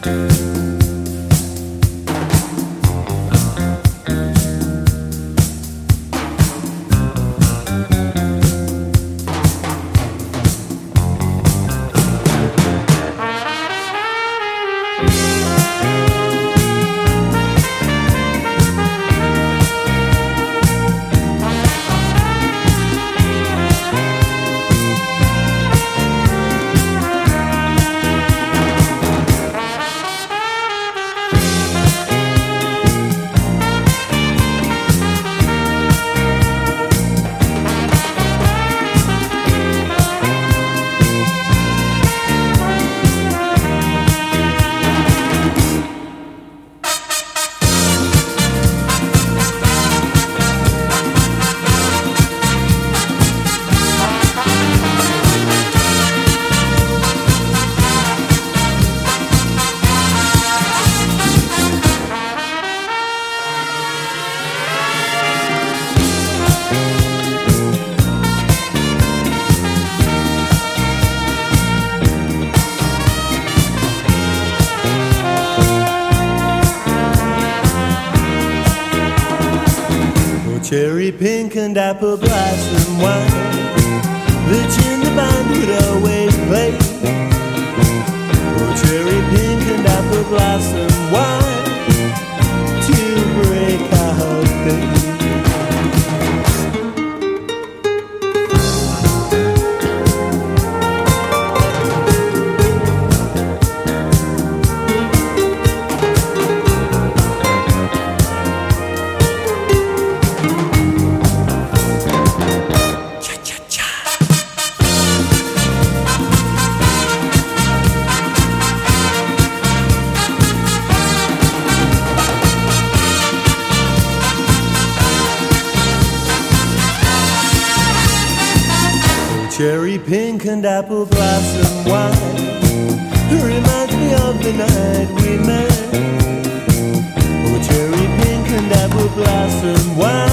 Cherry pink and apple blossom wine, the chin the band would always play. Oh, cherry pink and apple blossom wine to break our faith. Cherry pink and apple blossom wine reminds me of the night we met. Oh, cherry pink and apple blossom wine.